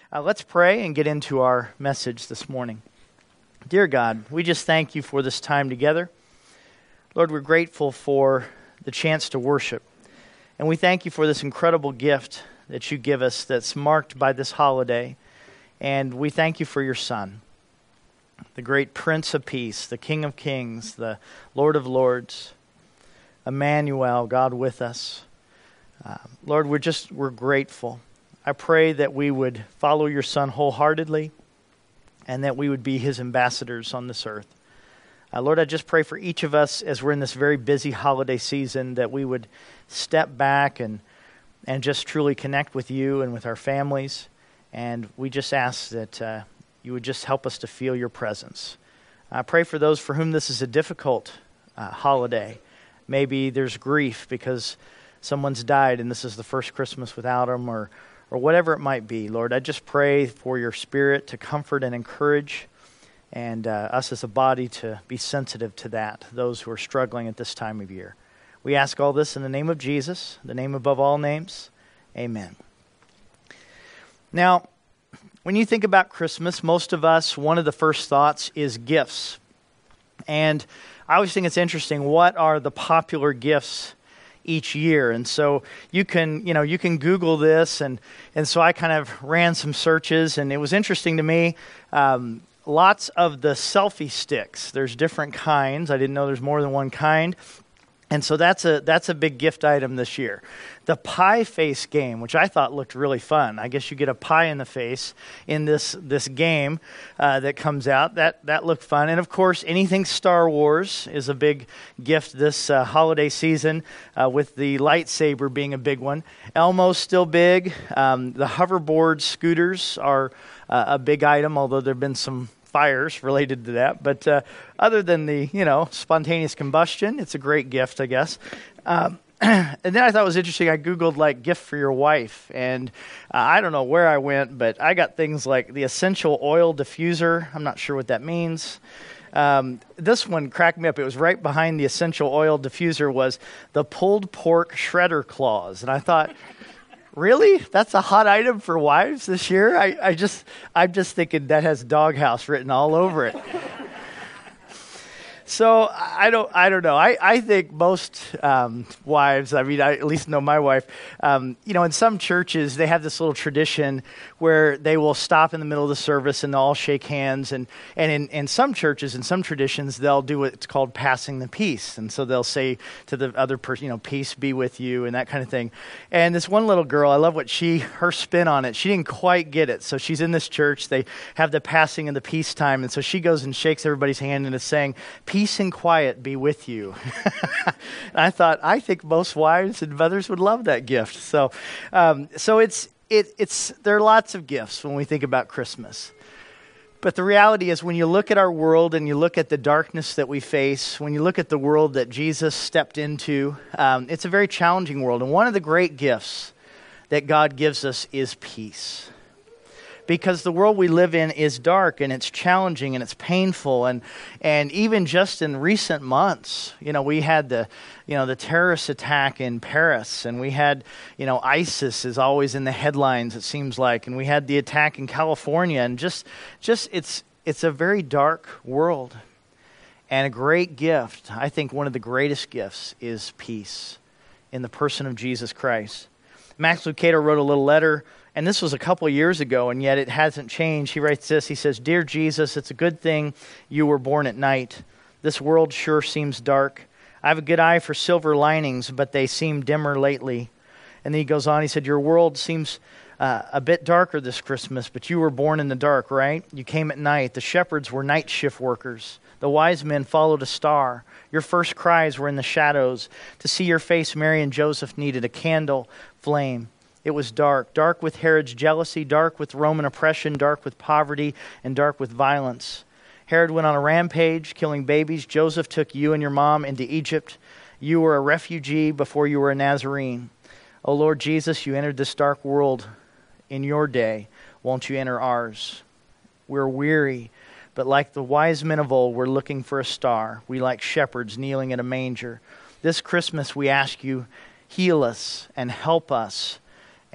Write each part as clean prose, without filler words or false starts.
Let's pray and get into our message this morning. Dear God, we just thank you for this time together. Lord, we're grateful for the chance to worship. And we thank you for this incredible gift that you give us that's marked by this holiday. And we thank you for your Son, the great Prince of Peace, the King of Kings, the Lord of Lords, Emmanuel, God with us. Lord, we're grateful. I pray that we would follow your Son wholeheartedly and that we would be his ambassadors on this earth. Lord, I just pray for each of us as we're in this very busy holiday season that we would step back and just truly connect with you and with our families. And we just ask that you would just help us to feel your presence. I pray for those for whom this is a difficult holiday. Maybe there's grief because someone's died and this is the first Christmas without them, or whatever it might be. Lord, I just pray for your Spirit to comfort and encourage, and us as a body to be sensitive to that, those who are struggling at this time of year. We ask all this in the name of Jesus, the name above all names. Amen. Now, when you think about Christmas, most of us, one of the first thoughts is gifts. And I always think it's interesting, what are the popular gifts each year? And so you can Google this, and so I kind of ran some searches, and it was interesting to me. Lots of the selfie sticks. There's different kinds. I didn't know there's more than one kind. And so that's a big gift item this year. The pie face game, which I thought looked really fun. I guess you get a pie in the face in this game that comes out. That looked fun. And of course, anything Star Wars is a big gift this holiday season, with the lightsaber being a big one. Elmo's still big. The hoverboard scooters are a big item, although there have been some fires related to that. But other than the spontaneous combustion, it's a great gift, I guess. And then I thought it was interesting. I Googled gift for your wife, and I don't know where I went, but I got things like the essential oil diffuser. I'm not sure what that means. This one cracked me up. It was right behind the essential oil diffuser was the pulled pork shredder claws, and I thought, really? That's a hot item for wives this year? I'm just thinking that has Doghouse written all over it. So I don't know. I think most wives, I at least know my wife, in some churches they have this little tradition where they will stop in the middle of the service and they'll all shake hands. And in some churches, in some traditions, they'll do what's called passing the peace. And so they'll say to the other person, peace be with you, and that kind of thing. And this one little girl, I love her spin on it. She didn't quite get it. So she's in this church. They have the passing and the peace time. And so she goes and shakes everybody's hand and is saying, peace and quiet be with you. And I think most wives and mothers would love that gift. So there are lots of gifts when we think about Christmas. But the reality is, when you look at our world and you look at the darkness that we face, when you look at the world that Jesus stepped into, it's a very challenging world. And one of the great gifts that God gives us is peace. Because the world we live in is dark, and it's challenging, and it's painful, and even just in recent months, we had the terrorist attack in Paris, and we had, ISIS is always in the headlines, it seems like, and we had the attack in California, and just it's a very dark world, and a great gift. I think one of the greatest gifts is peace in the person of Jesus Christ. Max Lucado wrote a little letter. And this was a couple of years ago, and yet it hasn't changed. He writes this. He says, "Dear Jesus, it's a good thing you were born at night. This world sure seems dark. I have a good eye for silver linings, but they seem dimmer lately." And then he goes on. He said, "Your world seems a bit darker this Christmas, but you were born in the dark, right? You came at night. The shepherds were night shift workers. The wise men followed a star. Your first cries were in the shadows. To see your face, Mary and Joseph needed a candle flame. It was dark, dark with Herod's jealousy, dark with Roman oppression, dark with poverty, and dark with violence. Herod went on a rampage, killing babies. Joseph took you and your mom into Egypt. You were a refugee before you were a Nazarene. Oh, Lord Jesus, you entered this dark world in your day. Won't you enter ours? We're weary, but like the wise men of old, we're looking for a star. We like shepherds kneeling in a manger. This Christmas, we ask you, heal us and help us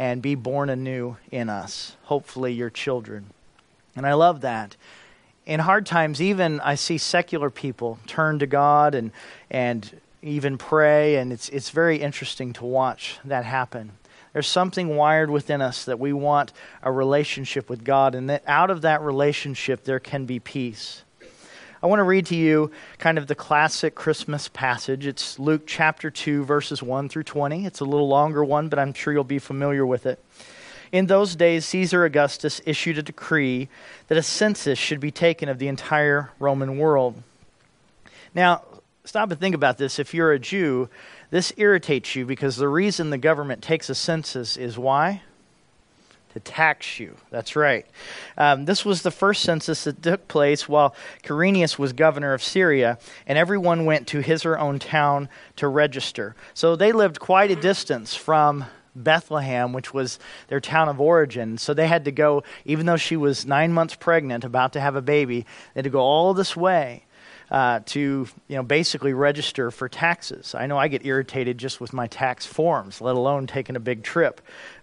and be born anew in us, hopefully your children. And I love that. In hard times, even I see secular people turn to God and even pray, and it's very interesting to watch that happen. There's something wired within us that we want a relationship with God, and that out of that relationship there can be peace. I want to read to you kind of the classic Christmas passage. It's Luke chapter 2, verses 1 through 20. It's a little longer one, but I'm sure you'll be familiar with it. In those days, Caesar Augustus issued a decree that a census should be taken of the entire Roman world. Now, stop and think about this. If you're a Jew, this irritates you because the reason the government takes a census is why? To tax you. That's right. This was the first census that took place while Quirinius was governor of Syria, and everyone went to his or her own town to register. So they lived quite a distance from Bethlehem, which was their town of origin. So they had to go, even though she was 9 months pregnant, about to have a baby, they had to go all this way to basically register for taxes. I know I get irritated just with my tax forms, let alone taking a big trip.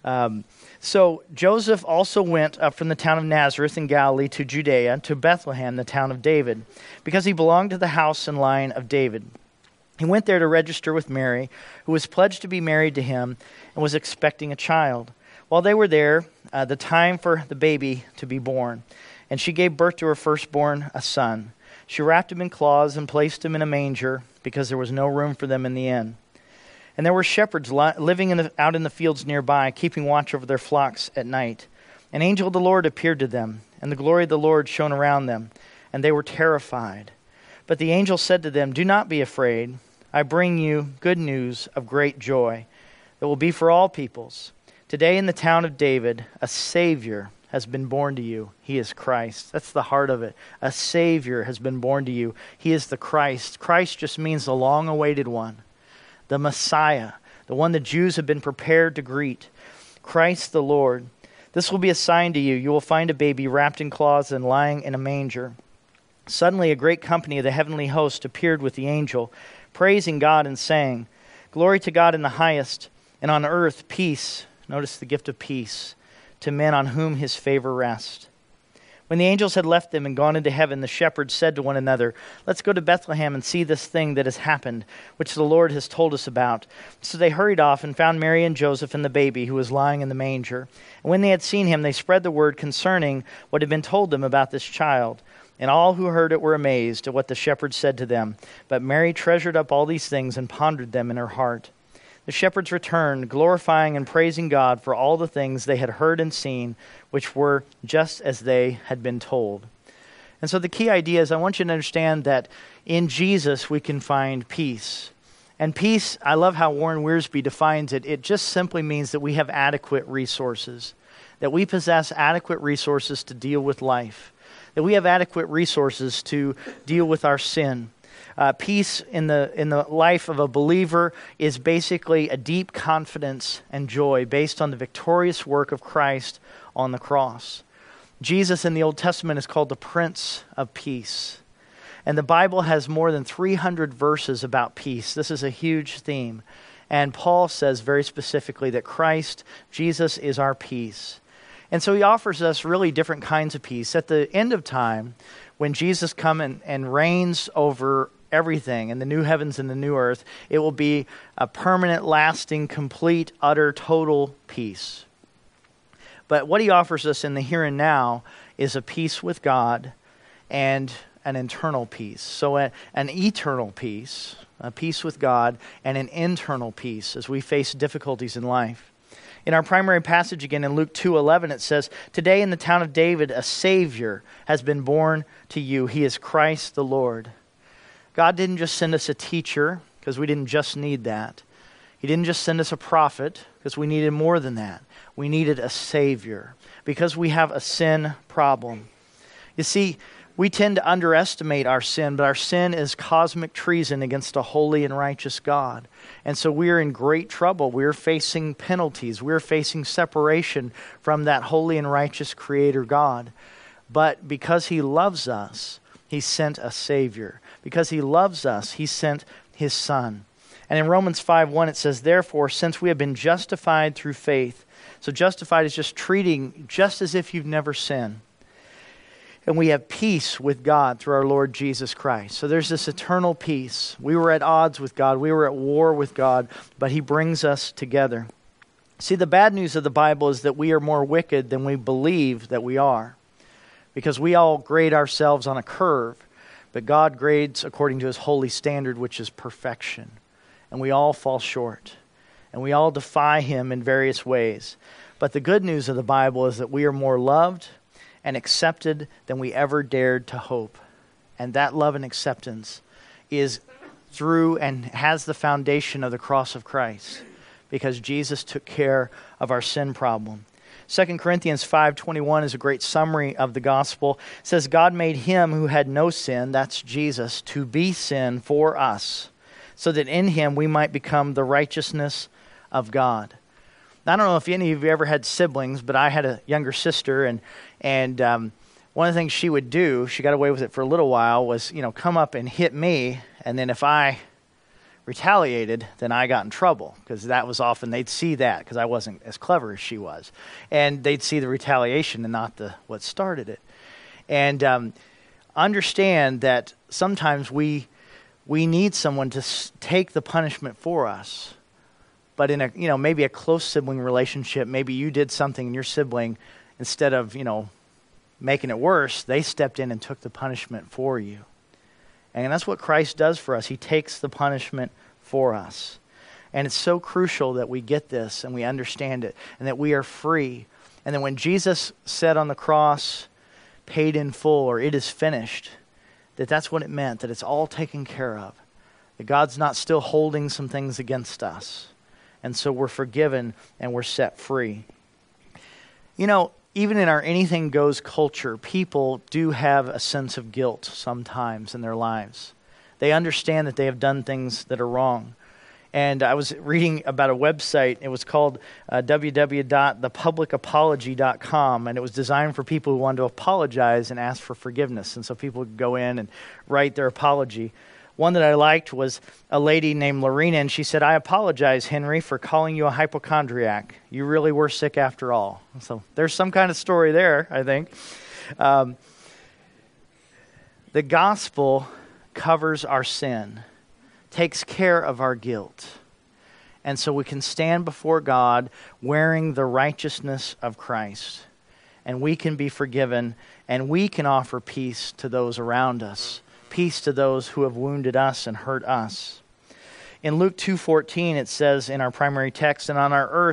So Joseph also went up from the town of Nazareth in Galilee to Judea, to Bethlehem, the town of David, because he belonged to the house and line of David. He went there to register with Mary, who was pledged to be married to him and was expecting a child. While they were there, the time for the baby to be born, and she gave birth to her firstborn, a son. She wrapped him in cloths and placed him in a manger because there was no room for them in the inn. And there were shepherds living out in the fields nearby, keeping watch over their flocks at night. An angel of the Lord appeared to them, and the glory of the Lord shone around them, and they were terrified. But the angel said to them, "Do not be afraid. I bring you good news of great joy that will be for all peoples. Today in the town of David, a Savior has been born to you. He is Christ." That's the heart of it. A Savior has been born to you. He is the Christ. Christ just means the long-awaited one, the Messiah, the one the Jews have been prepared to greet. Christ the Lord. This will be a sign to you. You will find a baby wrapped in cloths and lying in a manger. Suddenly a great company of the heavenly host appeared with the angel, praising God and saying, "Glory to God in the highest, and on earth peace," notice the gift of peace, "to men on whom his favor rests." When the angels had left them and gone into heaven, the shepherds said to one another, "Let's go to Bethlehem and see this thing that has happened, which the Lord has told us about." So they hurried off and found Mary and Joseph and the baby who was lying in the manger. And when they had seen him, they spread the word concerning what had been told them about this child. And all who heard it were amazed at what the shepherds said to them. But Mary treasured up all these things and pondered them in her heart. The shepherds returned, glorifying and praising God for all the things they had heard and seen, which were just as they had been told. And so the key idea is I want you to understand that in Jesus we can find peace. And peace, I love how Warren Wiersbe defines it. It just simply means that we have adequate resources, that we possess adequate resources to deal with life, that we have adequate resources to deal with our sin. Peace in the life of a believer is basically a deep confidence and joy based on the victorious work of Christ on the cross. Jesus in the Old Testament is called the Prince of Peace. And the Bible has more than 300 verses about peace. This is a huge theme. And Paul says very specifically that Christ, Jesus, is our peace. And so he offers us really different kinds of peace. At the end of time, when Jesus comes and reigns over everything in the new heavens and the new earth, it will be a permanent, lasting, complete, utter, total peace. But what he offers us in the here and now is a peace with God and an internal peace. So an eternal peace, a peace with God, and an internal peace as we face difficulties in life. In our primary passage again in Luke 2:11, it says, "Today in the town of David, a Savior has been born to you. He is Christ the Lord." God didn't just send us a teacher because we didn't just need that. He didn't just send us a prophet because we needed more than that. We needed a Savior because we have a sin problem. You see, we tend to underestimate our sin, but our sin is cosmic treason against a holy and righteous God. And so we are in great trouble. We're facing penalties. We're facing separation from that holy and righteous Creator God. But because He loves us, He sent a Savior. Because He loves us, He sent His Son. And in Romans 5:1 it says, "Therefore, since we have been justified through faith, So justified is just treating just as if you've never sinned. And we have peace with God through our Lord Jesus Christ. So there's this eternal peace. We were at odds with God. We were at war with God, but He brings us together. See, the bad news of the Bible is that we are more wicked than we believe that we are. Because we all grade ourselves on a curve, but God grades according to His holy standard, which is perfection. And we all fall short. And we all defy Him in various ways. But the good news of the Bible is that we are more loved and accepted than we ever dared to hope. And that love and acceptance is through and has the foundation of the cross of Christ, because Jesus took care of our sin problem. 2 Corinthians 5:21 is a great summary of the gospel. It says, God made Him who had no sin, that's Jesus, to be sin for us, so that in Him we might become the righteousness of God. Now, I don't know if any of you ever had siblings, but I had a younger sister, and one of the things she would do, she got away with it for a little while, was, come up and hit me, and then if I retaliated, then I got in trouble, because that was often, they'd see that, because I wasn't as clever as she was, and they'd see the retaliation and not what started it. And understand that sometimes we need someone to take the punishment for us. But in maybe a close sibling relationship, maybe you did something and your sibling, instead of, making it worse, they stepped in and took the punishment for you. And that's what Christ does for us. He takes the punishment for us. And it's so crucial that we get this and we understand it and that we are free. And that when Jesus said on the cross, paid in full, or it is finished, that's what it meant, that it's all taken care of. That God's not still holding some things against us. And so we're forgiven and we're set free. Even in our anything goes culture, people do have a sense of guilt sometimes in their lives. They understand that they have done things that are wrong. And I was reading about a website. It was called www.thepublicapology.com, and it was designed for people who wanted to apologize and ask for forgiveness. And so people would go in and write their apology. One that I liked was a lady named Lorena, and she said, I apologize, Henry, for calling you a hypochondriac. You really were sick after all. So there's some kind of story there, I think. The gospel covers our sin, takes care of our guilt. And so we can stand before God wearing the righteousness of Christ. And we can be forgiven, and we can offer peace to those around us. Peace to those who have wounded us and hurt us. In Luke 2:14, it says in our primary text, and on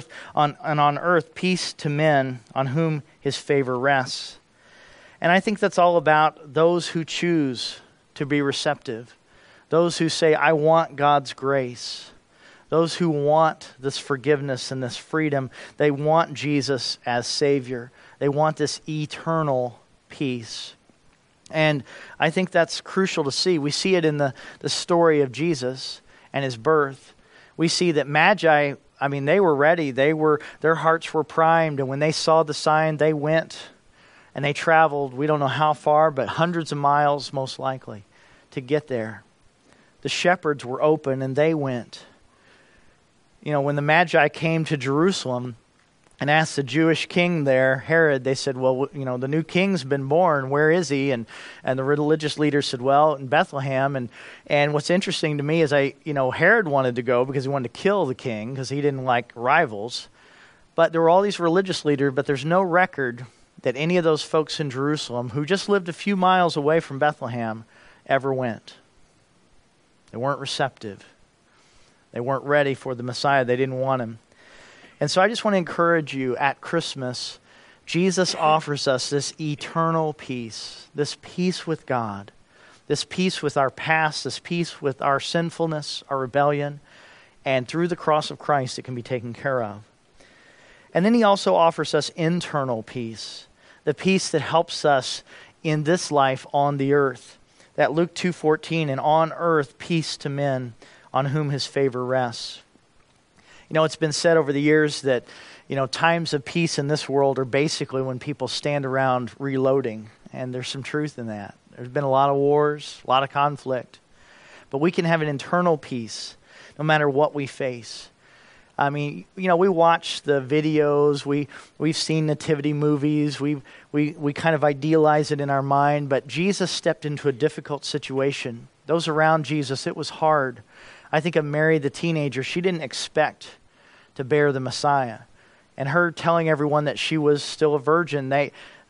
earth peace to men on whom His favor rests. And I think that's all about those who choose to be receptive, those who say, I want God's grace, those who want this forgiveness and this freedom. They want Jesus as Savior. They want this eternal peace. And I think that's crucial to see. We see it in the story of Jesus and His birth. We see that Magi, they were ready. Their hearts were primed. And when they saw the sign, they went and they traveled, we don't know how far, but hundreds of miles most likely to get there. The shepherds were open and they went. When the Magi came to Jerusalem and asked the Jewish king there, Herod, they said, well, the new king's been born. Where is he? And the religious leaders said, well, in Bethlehem. And what's interesting to me is Herod wanted to go because he wanted to kill the king because he didn't like rivals. But there were all these religious leaders, but there's no record that any of those folks in Jerusalem who just lived a few miles away from Bethlehem ever went. They weren't receptive. They weren't ready for the Messiah. They didn't want Him. And so I just want to encourage you at Christmas, Jesus offers us this eternal peace, this peace with God, this peace with our past, this peace with our sinfulness, our rebellion, and through the cross of Christ it can be taken care of. And then He also offers us internal peace, the peace that helps us in this life on the earth. That Luke 2:14, and on earth peace to men on whom His favor rests. It's been said over the years that, times of peace in this world are basically when people stand around reloading. And there's some truth in that. There's been a lot of wars, a lot of conflict. But we can have an internal peace no matter what we face. I mean, we watch the videos, we've seen nativity movies, we kind of idealize it in our mind, but Jesus stepped into a difficult situation. Those around Jesus, it was hard. I think of Mary, the teenager. She didn't expect to bear the Messiah. And her telling everyone that she was still a virgin,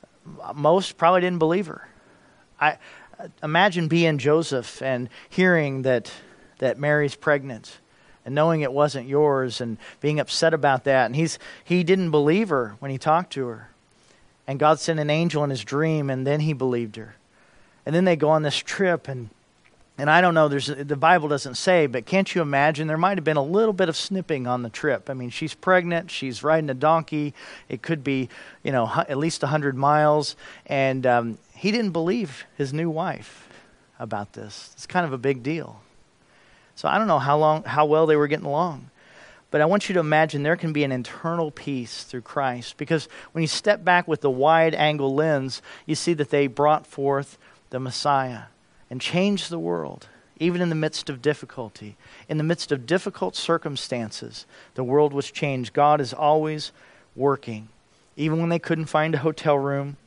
most probably didn't believe her. I imagine being Joseph and hearing that Mary's pregnant and knowing it wasn't yours and being upset about that. And he didn't believe her when he talked to her. And God sent an angel in his dream, and then he believed her. And then they go on this trip, and I don't know, the Bible doesn't say, but can't you imagine there might have been a little bit of snipping on the trip. I mean, she's pregnant, she's riding a donkey, it could be, at least 100 miles, and he didn't believe his new wife about this. It's kind of a big deal. So I don't know how well they were getting along. But I want you to imagine there can be an internal peace through Christ. Because when you step back with the wide angle lens, you see that they brought forth the Messiah and changed the world, even in the midst of difficulty. In the midst of difficult circumstances, the world was changed. God is always working. Even when they couldn't find a hotel room,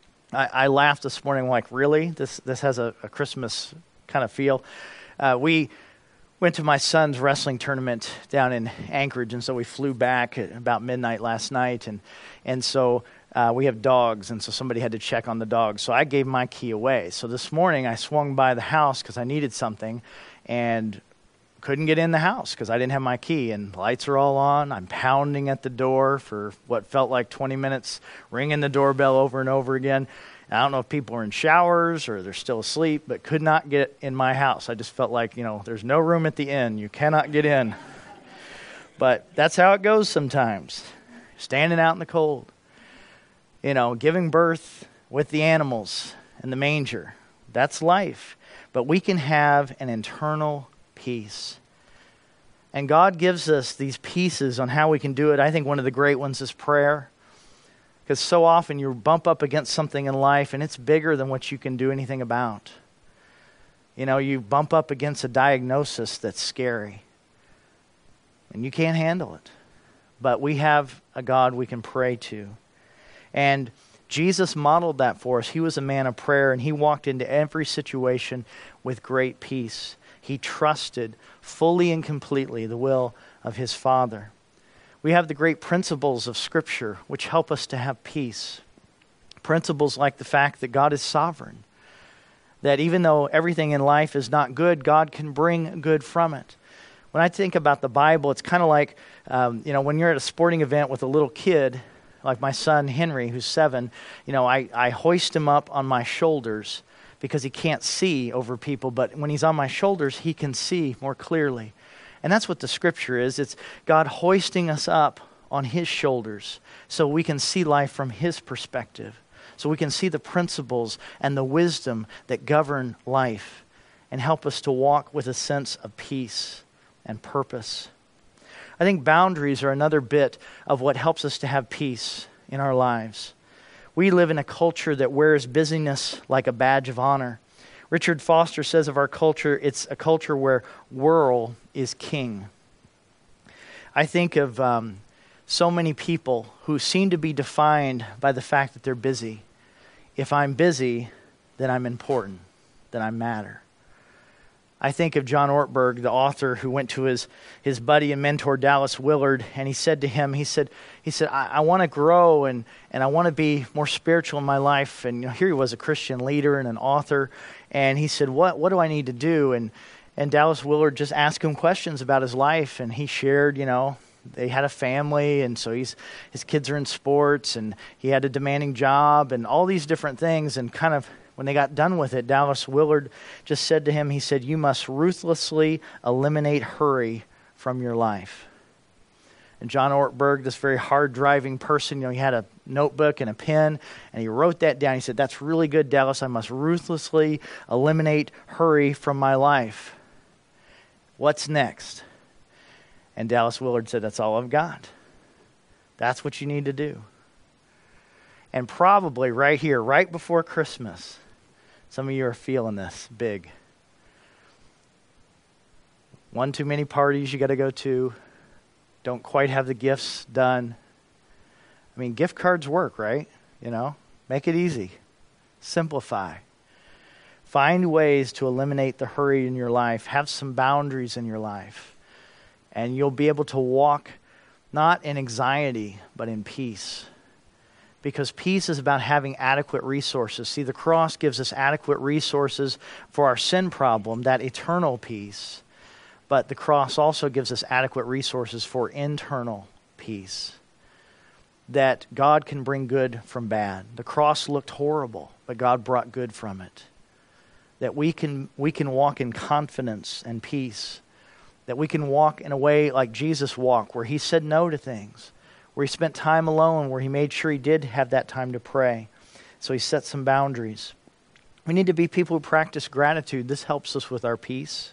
I laughed this morning, like, really? This has a Christmas kind of feel. We went to my son's wrestling tournament down in Anchorage, and so we flew back at about midnight last night, and so we have dogs, and so somebody had to check on the dogs, so I gave my key away. So this morning I swung by the house because I needed something, and couldn't get in the house because I didn't have my key, and the lights are all on. I'm pounding at the door for what felt like 20 minutes, ringing the doorbell over and over again. I don't know if people are in showers or they're still asleep, but could not get in my house. I just felt like, there's no room at the inn. You cannot get in. But that's how it goes sometimes. Standing out in the cold. Giving birth with the animals in the manger. That's life. But we can have an internal peace. And God gives us these pieces on how we can do it. I think one of the great ones is prayer. Because so often you bump up against something in life and it's bigger than what you can do anything about. You bump up against a diagnosis that's scary. And you can't handle it. But we have a God we can pray to. And Jesus modeled that for us. He was a man of prayer, and he walked into every situation with great peace. He trusted fully and completely the will of his Father. We have the great principles of Scripture which help us to have peace. Principles like the fact that God is sovereign. That even though everything in life is not good, God can bring good from it. When I think about the Bible, it's kind of like, when you're at a sporting event with a little kid, like my son Henry, who's 7, I hoist him up on my shoulders because he can't see over people. But when he's on my shoulders, he can see more clearly. And that's what the Scripture is. It's God hoisting us up on his shoulders so we can see life from his perspective. So we can see the principles and the wisdom that govern life and help us to walk with a sense of peace and purpose. I think boundaries are another bit of what helps us to have peace in our lives. We live in a culture that wears busyness like a badge of honor. Richard Foster says of our culture, it's a culture where whirl is king. I think of so many people who seem to be defined by the fact that they're busy. If I'm busy, then I'm important, then I matter. I think of John Ortberg, the author who went to his buddy and mentor Dallas Willard, and he said to him, he said, I want to grow and I want to be more spiritual in my life. And here he was, a Christian leader and an author, and he said, what do I need to do? And Dallas Willard just asked him questions about his life, and he shared, they had a family, and so his kids are in sports, and he had a demanding job, and all these different things, and kind of when they got done with it, Dallas Willard just said to him, he said, you must ruthlessly eliminate hurry from your life. And John Ortberg, this very hard-driving person, he had a notebook and a pen, and he wrote that down. He said, that's really good, Dallas. I must ruthlessly eliminate hurry from my life. What's next? And Dallas Willard said, that's all I've got. That's what you need to do. And probably right here, right before Christmas, some of you are feeling this big. One too many parties you got to go to. don't quite have the gifts done. I mean, gift cards work, right? Make it easy. Simplify. Find ways to eliminate the hurry in your life. Have some boundaries in your life. And you'll be able to walk not in anxiety, but in peace. Because peace is about having adequate resources. See, the cross gives us adequate resources for our sin problem, that eternal peace. But the cross also gives us adequate resources for internal peace. That God can bring good from bad. The cross looked horrible, but God brought good from it. That we can walk in confidence and peace. That we can walk in a way like Jesus walked, where he said no to things. Where he spent time alone, where he made sure he did have that time to pray. So he set some boundaries. We need to be people who practice gratitude. This helps us with our peace.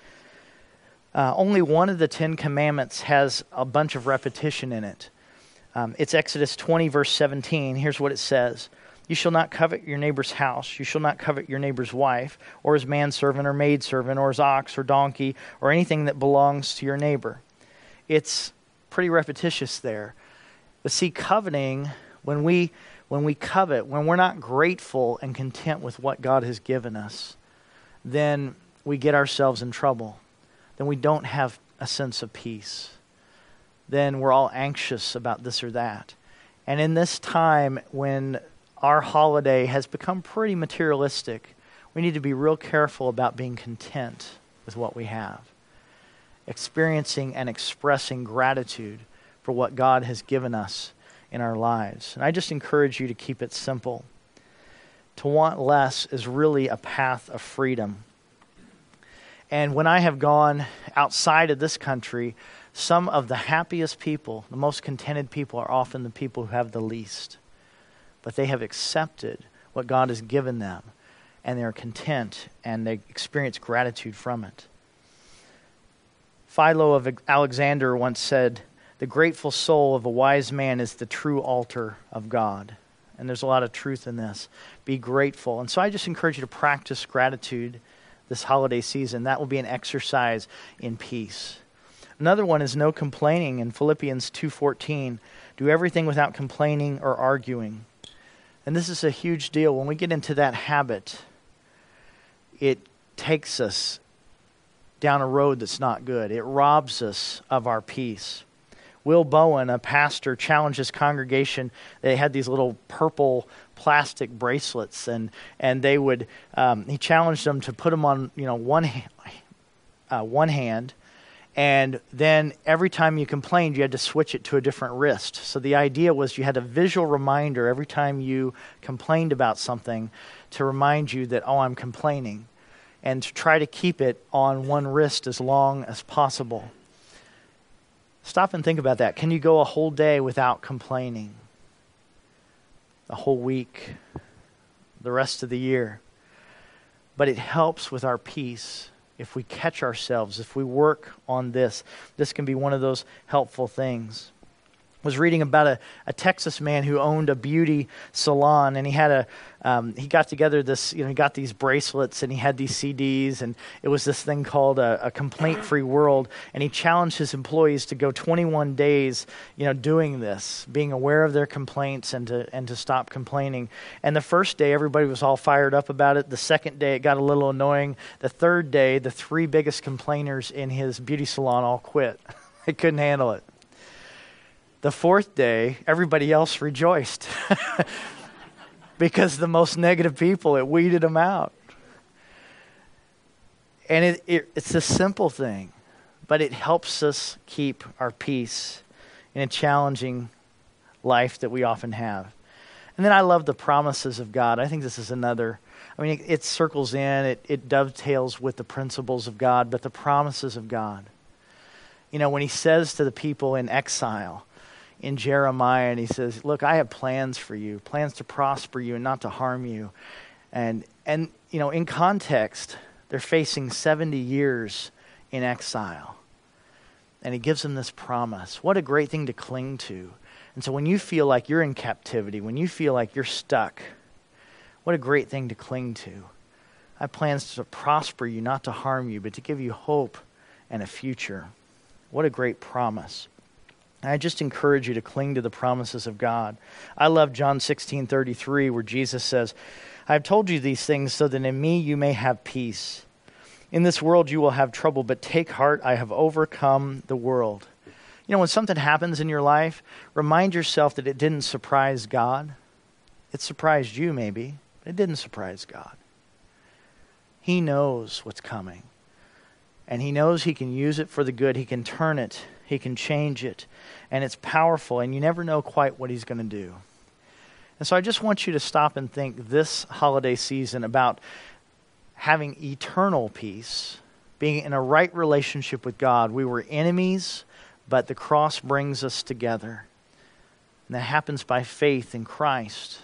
Only one of the 10 commandments has a bunch of repetition in it. It's Exodus 20, verse 17. Here's what it says. You shall not covet your neighbor's house. You shall not covet your neighbor's wife, or his manservant, or maidservant, or his ox, or donkey, or anything that belongs to your neighbor. It's pretty repetitious there. But see, coveting, when we covet, when we're not grateful and content with what God has given us, then we get ourselves in trouble. Then we don't have a sense of peace. Then we're all anxious about this or that. And in this time when our holiday has become pretty materialistic, we need to be real careful about being content with what we have. Experiencing and expressing gratitude for what God has given us in our lives. And I just encourage you to keep it simple. To want less is really a path of freedom. And when I have gone outside of this country, some of the happiest people, the most contented people, are often the people who have the least. But they have accepted what God has given them, and they're content, and they experience gratitude from it. Philo of Alexander once said, "The grateful soul of a wise man is the true altar of God." And there's a lot of truth in this. Be grateful. And so I just encourage you to practice gratitude this holiday season. That will be an exercise in peace. Another one is no complaining in Philippians 2:14. Do everything without complaining or arguing. And this is a huge deal. When we get into that habit, it takes us down a road that's not good. It robs us of our peace. Will Bowen, a pastor, challenged his congregation. They had these little purple plastic bracelets, and they would. He challenged them to put them on, one hand, and then every time you complained, you had to switch it to a different wrist. So the idea was you had a visual reminder every time you complained about something to remind you that, I'm complaining, and to try to keep it on one wrist as long as possible. Stop and think about that. Can you go a whole day without complaining? A whole week? The rest of the year? But it helps with our peace if we catch ourselves, if we work on this. This can be one of those helpful things. I was reading about a Texas man who owned a beauty salon, and he had he got together this, he got these bracelets, and he had these CDs, and it was this thing called a complaint-free world, and he challenged his employees to go 21 days, doing this, being aware of their complaints and to stop complaining. And the first day, everybody was all fired up about it. The second day, it got a little annoying. The third day, the 3 biggest complainers in his beauty salon all quit. They couldn't handle it. The 4th day, everybody else rejoiced because the most negative people, it weeded them out. And it's a simple thing, but it helps us keep our peace in a challenging life that we often have. And then I love the promises of God. I think this is another, it circles in, it dovetails with the principles of God, but the promises of God. When he says to the people in exile, in Jeremiah, and he says, look, I have plans for you, plans to prosper you and not to harm you. And in context, they're facing 70 years in exile. And he gives them this promise. What a great thing to cling to. And so when you feel like you're in captivity, when you feel like you're stuck, what a great thing to cling to. I have plans to prosper you, not to harm you, but to give you hope and a future. What a great promise. I just encourage you to cling to the promises of God. I love John 16:33, where Jesus says, I have told you these things so that in me you may have peace. In this world you will have trouble, but take heart, I have overcome the world. You know, when something happens in your life, remind yourself that it didn't surprise God. It surprised you maybe, but it didn't surprise God. He knows what's coming. And he knows he can use it for the good. He can turn it. He can change it. And it's powerful, and you never know quite what he's going to do. And so I just want you to stop and think this holiday season about having eternal peace, being in a right relationship with God. We were enemies, but the cross brings us together. And that happens by faith in Christ.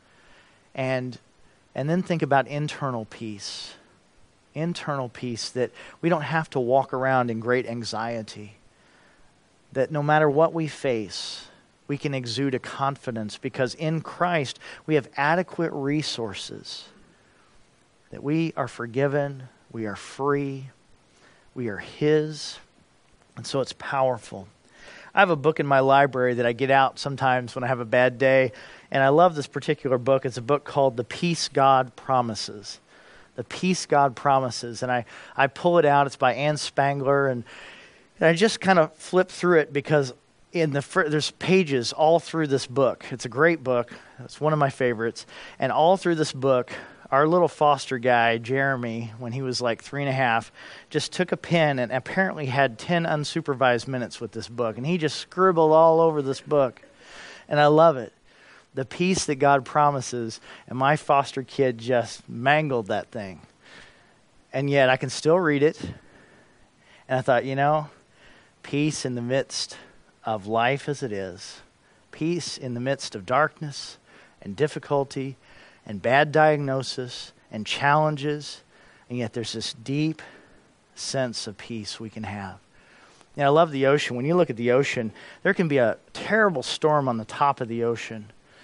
And then think about internal peace. Internal peace, that we don't have to walk around in great anxiety. That no matter what we face, we can exude a confidence because in Christ we have adequate resources. That we are forgiven, we are free, we are His, and so it's powerful. I have a book in my library that I get out sometimes when I have a bad day, and I love this particular book. It's a book called The Peace God Promises. The Peace God Promises, and I pull it out. It's by Ann Spangler, and I just kind of flip through it because there's pages all through this book. It's a great book. It's one of my favorites. And all through this book, our little foster guy, Jeremy, when he was like 3.5, just took a pen and apparently had 10 unsupervised minutes with this book. And he just scribbled all over this book. And I love it. The peace that God promises. And my foster kid just mangled that thing. And yet I can still read it. And I thought, peace in the midst of life as it is. Peace in the midst of darkness and difficulty and bad diagnosis and challenges. And yet there's this deep sense of peace we can have. I love the ocean. When you look at the ocean, there can be a terrible storm on the top of the ocean.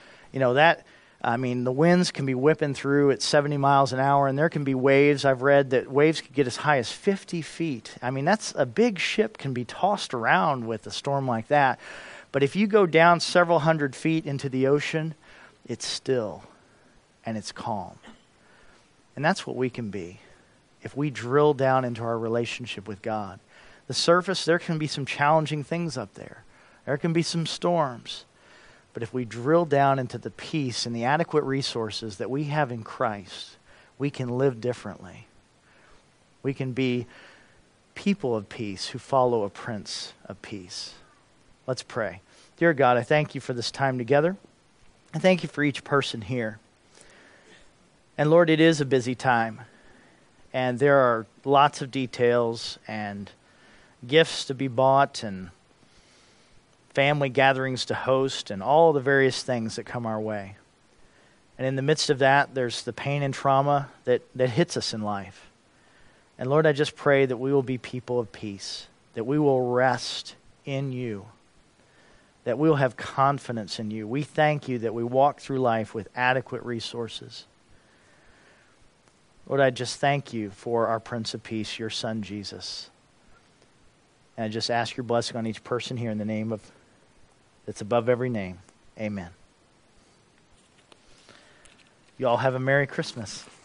The winds can be whipping through at 70 miles an hour, and there can be waves. I've read that waves could get as high as 50 feet. That's a big ship can be tossed around with a storm like that. But if you go down several hundred feet into the ocean, it's still and it's calm. And that's what we can be if we drill down into our relationship with God. The surface, there can be some challenging things up there. There can be some storms. But if we drill down into the peace and the adequate resources that we have in Christ, we can live differently. We can be people of peace who follow a Prince of Peace. Let's pray. Dear God, I thank you for this time together. I thank you for each person here. And Lord, it is a busy time. And there are lots of details and gifts to be bought and family gatherings to host, and all the various things that come our way. And in the midst of that, there's the pain and trauma that hits us in life. And Lord, I just pray that we will be people of peace, that we will rest in you, that we will have confidence in you. We thank you that we walk through life with adequate resources. Lord, I just thank you for our Prince of Peace, your Son, Jesus. And I just ask your blessing on each person here in the name of that's above every name. Amen. You all have a Merry Christmas.